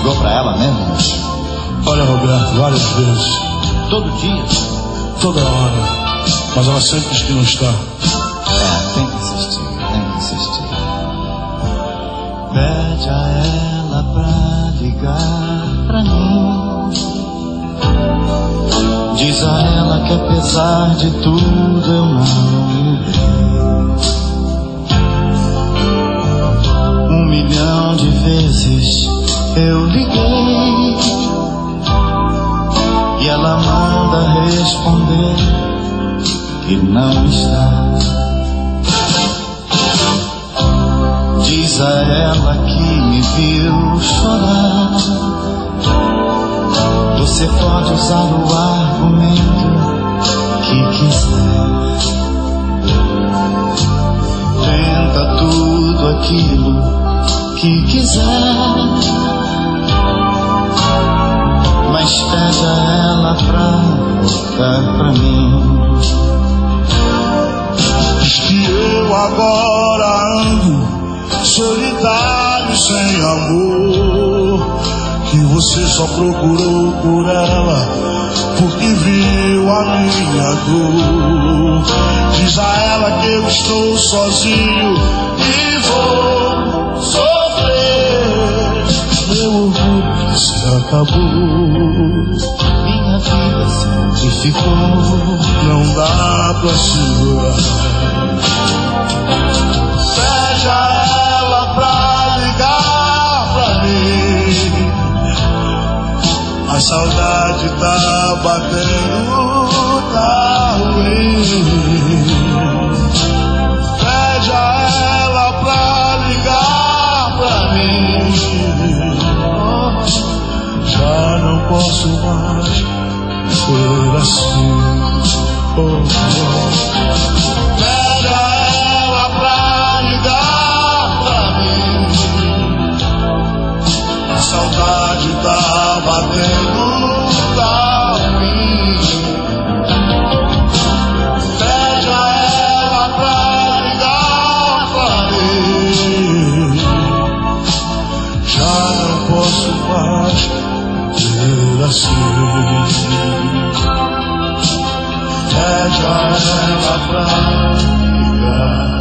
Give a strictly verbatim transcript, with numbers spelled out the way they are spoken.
ligou pra ela mesmo, moço? Olha, Roberto, várias vezes. Todo dia? Toda hora. Mas ela sempre diz que não está. É, tem que insistir, tem que insistir. Pede a ela pra ligar pra mim. Diz a ela que apesar de tudo eu não mudei. Um milhão de vezes eu liguei e ela manda responder que não está. Diz a ela que me viu chorar. Você pode usar o argumento que quiser. Tenta tudo aquilo que quiser, mas pede a ela pra voltar pra mim. Diz que eu agora ando solitário, sem amor, que você só procurou por ela porque viu a minha dor. Diz a ela que eu estou sozinho e vou sofrer. Meu orgulho se acabou, minha vida sempre ficou. Não dá pra segurar. Pede a ela pra ligar pra mim. A saudade tá batendo, tá ruim. Pede a ela pra ligar pra mim. Já não posso mais ser assim. Oh, oh. Pede a ela pra ligar pra mim. A saudade tá batendo, tá ruim. Pede a ela pra ligar pra mim. Já não posso mais ser assim. Pede a ela pra ligar.